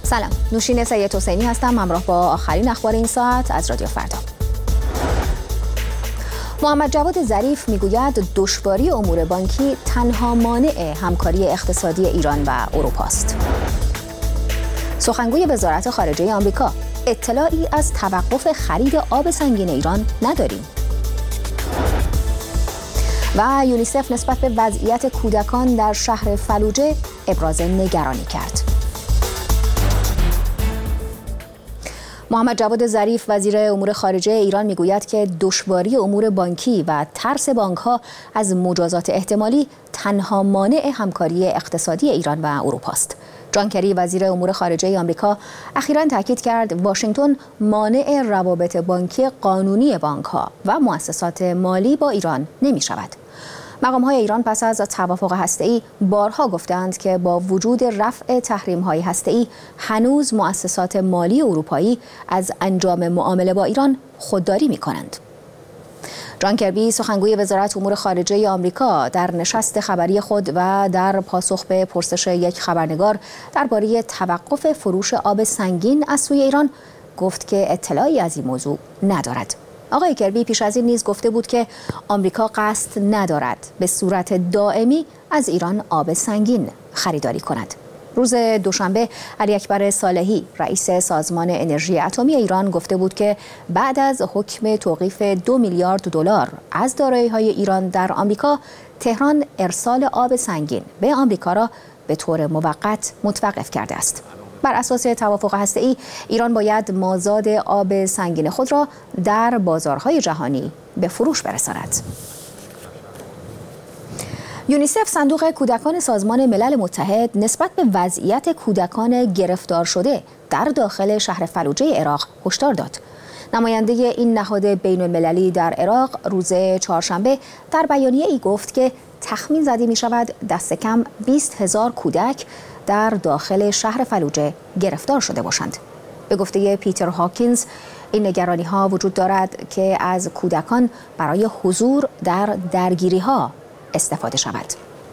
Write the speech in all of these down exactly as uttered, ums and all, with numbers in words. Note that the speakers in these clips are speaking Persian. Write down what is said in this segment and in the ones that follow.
سلام، نوشین سید حسینی هستم، همراه با آخرین اخبار این ساعت از رادیو فردا. محمد جواد ظریف میگوید دشواری امور بانکی تنها مانع همکاری اقتصادی ایران و اروپا است. سخنگوی وزارت خارجه آمریکا: اطلاعی از توقف خرید آب سنگین ایران نداریم. و یونیسف نسبت به وضعیت کودکان در شهر فلوجه ابراز نگرانی کرد. محمد جواد ظریف وزیر امور خارجه ایران میگوید که دشواری امور بانکی و ترس بانک‌ها از مجازات احتمالی تنها مانع همکاری اقتصادی ایران و اروپا است. جان کری وزیر امور خارجه آمریکا اخیراً تاکید کرد واشنگتن مانع روابط بانکی قانونی بانک‌ها و مؤسسات مالی با ایران نمی‌شود. مقام‌های ایران پس از توافق هسته‌ای بارها گفتند که با وجود رفع تحریم‌های هسته‌ای هنوز مؤسسات مالی اروپایی از انجام معامله با ایران خودداری می‌کنند. جان کربی سخنگوی وزارت امور خارجه آمریکا در نشست خبری خود و در پاسخ به پرسش یک خبرنگار درباره توقف فروش آب سنگین از سوی ایران گفت که اطلاعی از این موضوع ندارد. آقای کربی پیش از این نیز گفته بود که آمریکا قصد ندارد به صورت دائمی از ایران آب سنگین خریداری کند. روز دوشنبه علی اکبر صالحی رئیس سازمان انرژی اتمی ایران گفته بود که بعد از حکم توقیف دو میلیارد دلار از دارایی‌های ایران در آمریکا، تهران ارسال آب سنگین به آمریکا را به طور موقت متوقف کرده است. بر اساس توافق هسته‌ای ایران باید مازاد آب سنگین خود را در بازارهای جهانی به فروش برساند. یونیسف صندوق کودکان سازمان ملل متحد نسبت به وضعیت کودکان گرفتار شده در داخل شهر فلوجه عراق هشدار داد. نماینده این نهاد بین المللی در عراق روز چهارشنبه در بیانیه‌ای گفت که تخمین زده می شود دست کم بیست هزار کودک در داخل شهر فلوجه گرفتار شده باشند. به گفته پیتر هاکینز این نگرانی ها وجود دارد که از کودکان برای حضور در درگیری ها استفاده شود.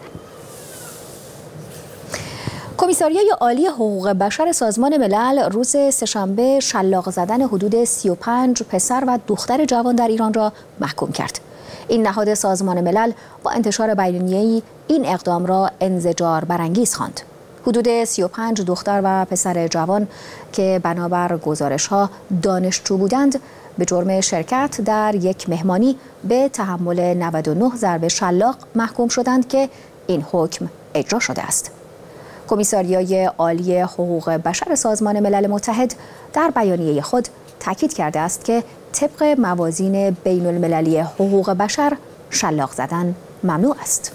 کمیساریای عالی حقوق بشر سازمان ملل روز سه‌شنبه شلاق زدن حدود سی و پنج پسر و دختر جوان در ایران را محکوم کرد. این نهاد سازمان ملل با انتشار بیانیه‌ای این اقدام را انزجار برانگیز خواند. حدود سی و پنج دختر و پسر جوان که بنابر گزارش‌ها دانشجو بودند به جرم شرکت در یک مهمانی به تحمل نود و نه ضربه شلاق محکوم شدند که این حکم اجرا شده است. کمیساریای عالی حقوق بشر سازمان ملل متحد در بیانیه خود تاکید کرده است که طبق موازین بین المللی حقوق بشر شلاق زدن ممنوع است.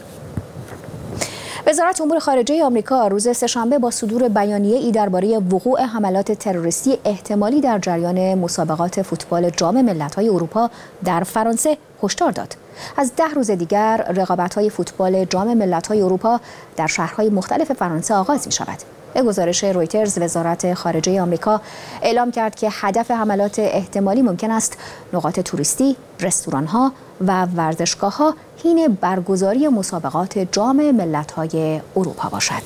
وزارت امور خارجه آمریکا روز سه‌شنبه با صدور بیانیه‌ای درباره وقوع حملات تروریستی احتمالی در جریان مسابقات فوتبال جام ملت‌های اروپا در فرانسه هشدار داد. از ده روز دیگر رقابت‌های فوتبال جام ملت‌های اروپا در شهرهای مختلف فرانسه آغاز می‌شود. به گزارش رویترز وزارت خارجه آمریکا اعلام کرد که هدف حملات احتمالی ممکن است نقاط توریستی، رستوران‌ها و ورزشگاه‌ها حین برگزاری مسابقات جام ملت‌های اروپا باشد.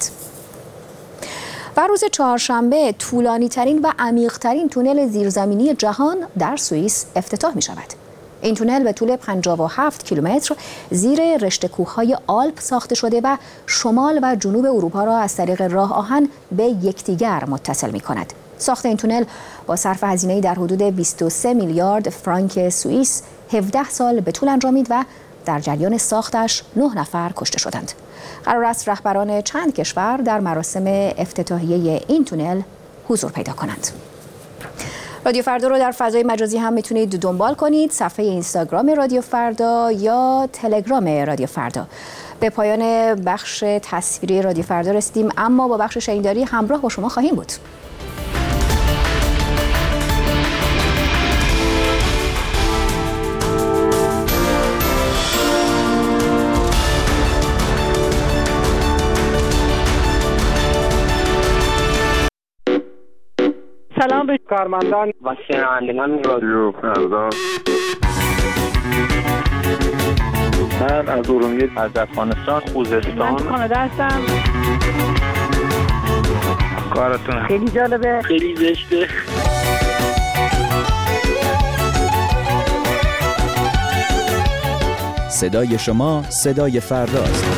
و روز چهارشنبه طولانی‌ترین و عمیق‌ترین تونل زیرزمینی جهان در سوئیس افتتاح می‌شود. این تونل به طول پنجاه و هفت کیلومتر زیر رشته کوههای آلپ ساخته شده و شمال و جنوب اروپا را از طریق راه آهن به یکدیگر متصل می‌کند. ساخت این تونل با صرف هزینه‌ای در حدود بیست و سه میلیارد فرانک سوئیس هفده سال به طول انجامید و در جریان ساختش نه نفر کشته شدند. قرار است رهبران چند کشور در مراسم افتتاحیه این تونل حضور پیدا کنند. رادیو فردا رو در فضای مجازی هم میتونید دنبال کنید، صفحه اینستاگرام رادیو فردا یا تلگرام رادیو فردا. به پایان بخش تصویری رادیو فردا رسیدیم، اما با بخش شنیداری همراه با شما خواهیم بود. سلام به کارمندان و شنوندگان رادیو فردا. من از ارومیه، از افغانستان، خوزستان. من کانادا هستم. کارتون خیلی جالبه، خیلی زشته. صدای شما صدای فرداست.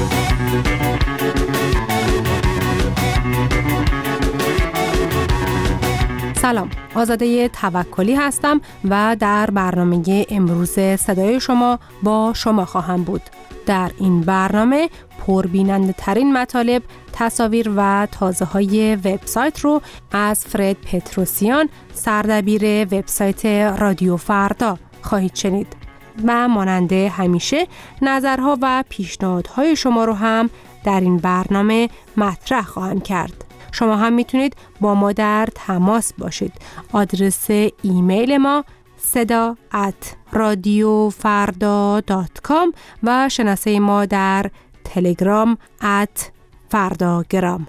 سلام، آزاده توکلی هستم و در برنامه امروز صدای شما با شما خواهم بود. در این برنامه پربیننده ترین مطالب، تصاویر و تازه های وبسایت رو از فرد پتروسیان، سردبیر وبسایت رادیو فردا خواهید شنید. و مانند همیشه نظرها و پیشنهادهای شما رو هم در این برنامه مطرح خواهم کرد. شما هم میتونید با ما در تماس باشید. آدرس ایمیل ما صدا ات رادیو فردا دات کام و شناسه ما در تلگرام ات فرداگرام.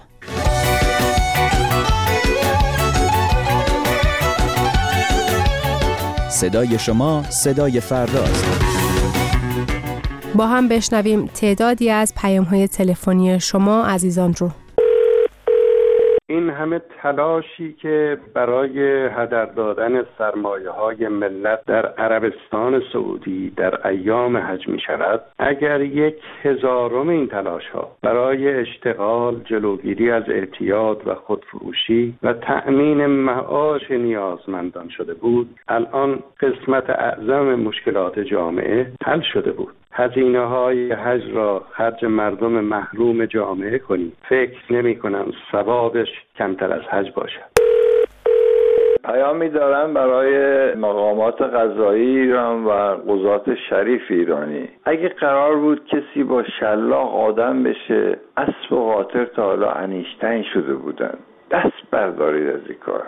صدای شما صدای فرداست. با هم بشنویم تعدادی از پیام‌های تلفنی شما عزیزان رو. این همه تلاشی که برای هدر دادن سرمایه‌های ملت در عربستان سعودی در ایام حج می شود، اگر یک هزارم این تلاش‌ها برای اشتغال، جلوگیری از اعتیاد و خودفروشی و تأمین معاش نیازمندان شده بود، الان قسمت اعظم مشکلات جامعه حل شده بود. هزینه‌های حج را خرج مردم محروم جامعه کنید. فکر نمی‌کنم ثوابش کمتر از حج باشد. پیامی دارم برای مقامات قضایی ایران و قضات شریف ایرانی. اگه قرار بود کسی با شلاق آدم بشه، اسب و قاطر تا حالا انیشتین شده بودن. دست بردارید از این کار.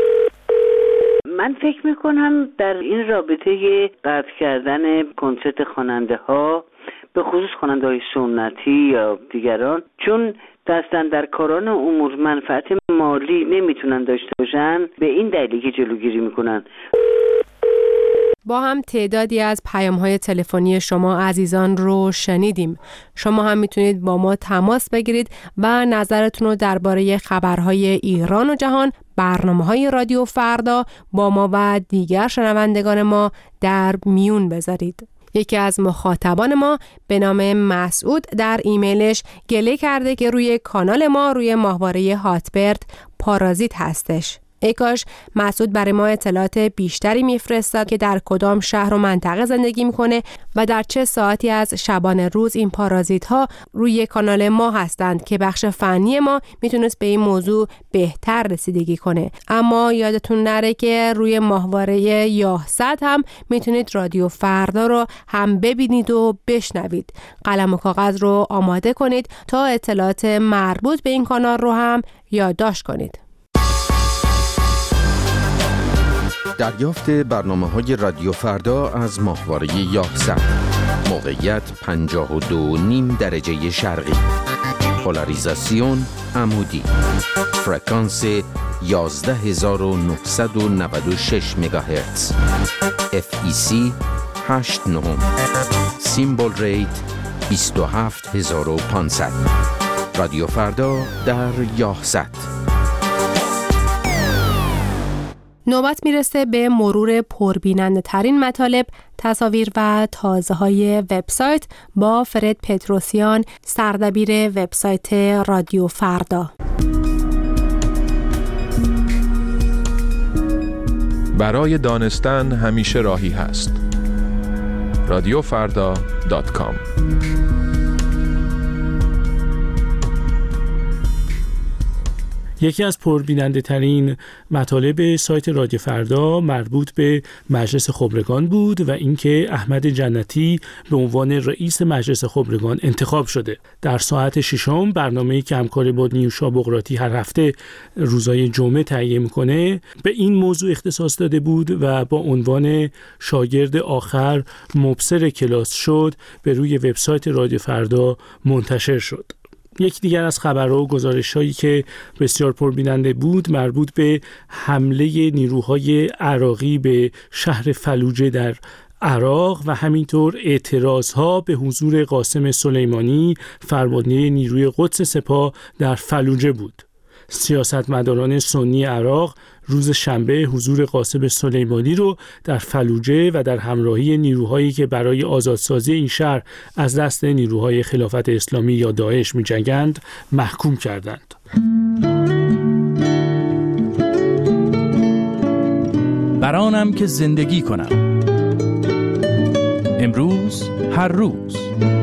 من فکر میکنم در این رابطه قطع کردن کنسرت خواننده ها، به خصوص خواننده های سنتی یا دیگران، چون دستن در کاران امور منفعت مالی نمیتونن داشته باشن، به این دلیلی که جلوگیری میکنن. با هم تعدادی از پیام‌های تلفنی شما عزیزان رو شنیدیم. شما هم میتونید با ما تماس بگیرید و نظرتون رو درباره خبرهای ایران و جهان، برنامه‌های رادیو فردا با ما و دیگر شنوندگان ما در میون بذارید. یکی از مخاطبان ما به نام مسعود در ایمیلش گله کرده که روی کانال ما روی ماهواره هاتبرد پارازیت هستش. ای کاش مسعود برای ما اطلاعات بیشتری میفرستاد که در کدام شهر و منطقه زندگی میکنه و در چه ساعتی از شبانه روز این پارازیت ها روی کانال ما هستند که بخش فنی ما میتونست به این موضوع بهتر رسیدگی کنه. اما یادتون نره که روی ماهواره یاهصد هم میتونید رادیو فردا رو هم ببینید و بشنوید. قلم و کاغذ رو آماده کنید تا اطلاعات مربوط به این کانال رو هم یادداشت کنید. دریافت برنامه‌های رادیو فردا از ماهواره یاهصد. موقعیت پنجاه و دو و نیم درجه شرقی. پولاریزاسیون عمودی. فرکانس یازده هزار و نهصد و نود و شش مگاهرتز. اف ای سی هشت نه. سیمبل ریت بیست و هفت هزار و پانصد. رادیو فردا در یاهصد. نوبت میرسه به مرور پربیننده ترین مطالب، تصاویر و تازه های وبسایت با فرد پتروسیان، سردبیر وبسایت رادیو فردا. برای دانستن همیشه راهی هست. رادیو فردا دات کام. یکی از پربیننده ترین مطالب سایت رادیو فردا مربوط به مجلس خبرگان بود و اینکه احمد جنتی به عنوان رئیس مجلس خبرگان انتخاب شده. در ساعت ششم برنامه‌ای که همکار با نیوشا بقراتی هر هفته روزهای جمعه تهیه می‌کنه به این موضوع اختصاص داده بود و با عنوان شاگرد آخر مبصر کلاس شد به روی وبسایت رادیو فردا منتشر شد. یک دیگر از خبرها و گزارش‌هایی که بسیار پربیننده بود مربوط به حمله نیروهای عراقی به شهر فلوجه در عراق و همینطور اعتراضها به حضور قاسم سلیمانی فرمانده نیروی قدس سپاه در فلوجه بود. سیاستمداران سنی عراق روز شنبه حضور قاسم سلیمانی رو در فلوجه و در همراهی نیروهایی که برای آزادسازی این شهر از دست نیروهای خلافت اسلامی یا داعش می‌جنگند محکوم کردند. برانم که زندگی کنم، امروز هر روز.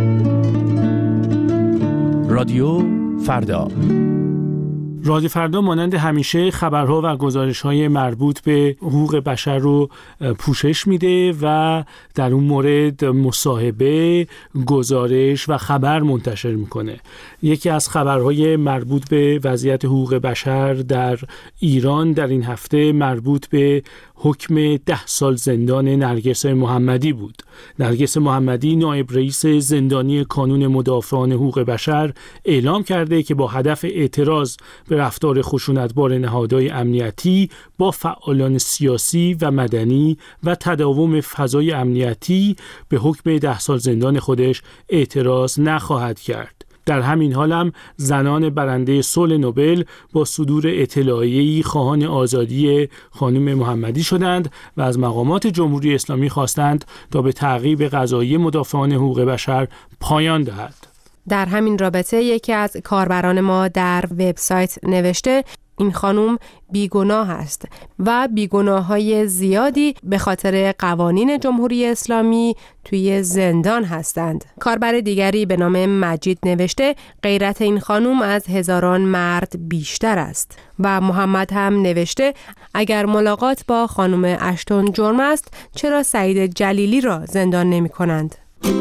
رادیو فردا. رادیو فردا مانند همیشه خبرها و گزارش‌های مربوط به حقوق بشر رو پوشش میده و در اون مورد مصاحبه، گزارش و خبر منتشر میکنه. یکی از خبرهای مربوط به وضعیت حقوق بشر در ایران در این هفته مربوط به حکم ده سال زندان نرگس محمدی بود. نرگس محمدی نایب رئیس زندانی کانون مدافعان حقوق بشر اعلام کرده که با هدف اعتراض به رفتار خشونتبار نهادهای امنیتی با فعالان سیاسی و مدنی و تداوم فضای امنیتی به حکم ده سال زندان خودش اعتراض نخواهد کرد. در همین حال هم زنان برنده صلح نوبل با صدور اطلاعیه‌ای خواهان آزادی خانم محمدی شدند و از مقامات جمهوری اسلامی خواستند تا به تعقیب قضایی مدافعان حقوق بشر پایان دهد. در همین رابطه یکی از کاربران ما در وبسایت نوشته این خانم بیگناه است و بیگناه‌های زیادی به خاطر قوانین جمهوری اسلامی توی زندان هستند. کاربر دیگری به نام مجید نوشته غیرت این خانم از هزاران مرد بیشتر است و محمد هم نوشته اگر ملاقات با خانم اشتون جرم است چرا سعید جلیلی را زندان نمی کنند؟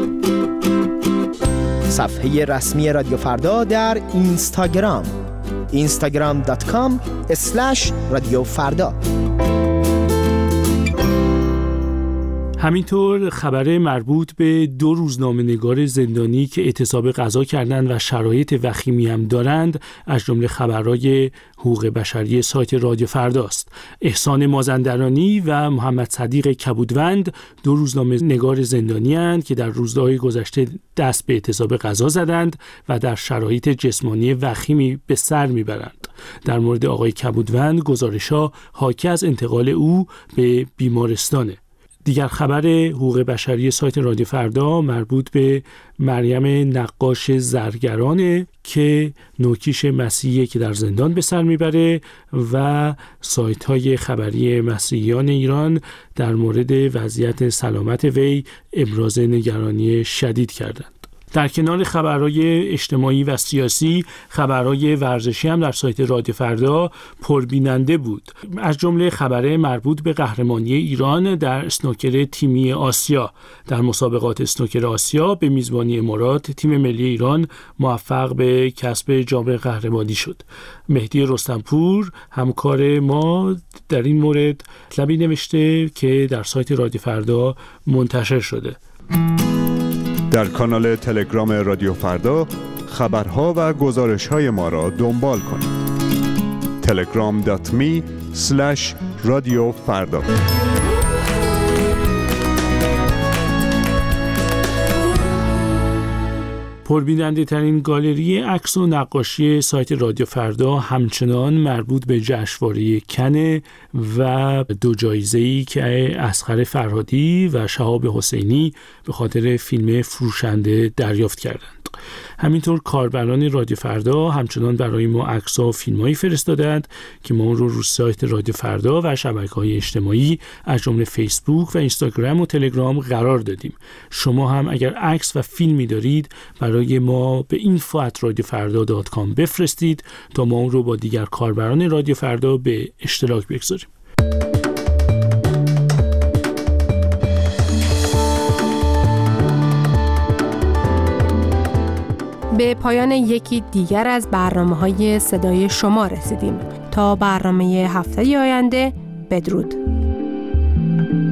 صفحه رسمی رادیو فردا در اینستاگرام اینستاگرام دات کام اسلش رادیو فردا. همینطور خبر مربوط به دو روزنامه‌نگار زندانی که اعتصاب قضا کردند و شرایط وخیمی هم دارند از جمله خبرهای حقوق بشری سایت رادیو فرداست. احسان مازندرانی و محمد صدیق کبودوند دو روزنامه‌نگار زندانی اند که در روزهای گذشته دست به اعتصاب قضا زدند و در شرایط جسمانی وخیمی به سر میبرند. در مورد آقای کبودوند گزارش‌ها حاکی از انتقال او به بیمارستانه. دیگر خبر حقوق بشری سایت رادیو فردا مربوط به مریم نقاش زرگرانه که نوکیش مسیحی که در زندان به سر میبره و سایت های خبری مسیحیان ایران در مورد وضعیت سلامت وی ابراز نگرانی شدید کردند. در کنار خبرهای اجتماعی و سیاسی، خبرهای ورزشی هم در سایت رادیو فردا پربیننده بود. از جمله خبر مربوط به قهرمانی ایران در اسنوکر تیمی آسیا. در مسابقات اسنوکر آسیا به میزبانی امارات تیم ملی ایران موفق به کسب جام قهرمانی شد. مهدی رستمپور همکار ما در این مورد مطلبی نوشته که در سایت رادیو فردا منتشر شده. در کانال تلگرام رادیو فردا خبرها و گزارش‌های ما را دنبال کنید. تلگرام دات می اسلش رادیو فردا. پربیننده ترین گالری عکس و نقاشی سایت رادیو فردا همچنان مربوط به جشنواره کن و دو جایزه‌ای که اصغر فرهادی و شهاب حسینی به خاطر فیلم فروشنده دریافت کردند. همینطور کاربران رادیو فردا همچنان برای ما عکس‌ها و فیلم‌هایی فرستادند که ما اون رو رو سایت رادیو فردا و شبکه‌های اجتماعی از جمله فیسبوک و اینستاگرام و تلگرام قرار دادیم. شما هم اگر عکس و فیلمی دارید برای ما به اینفو ات رادیو فردا دات کام بفرستید تا ما اون رو با دیگر کاربران رادیو فردا به اشتراک بگذاریم. به پایان یکی دیگر از برنامه‌های صدای شما رسیدیم. تا برنامه هفته آینده بدرود.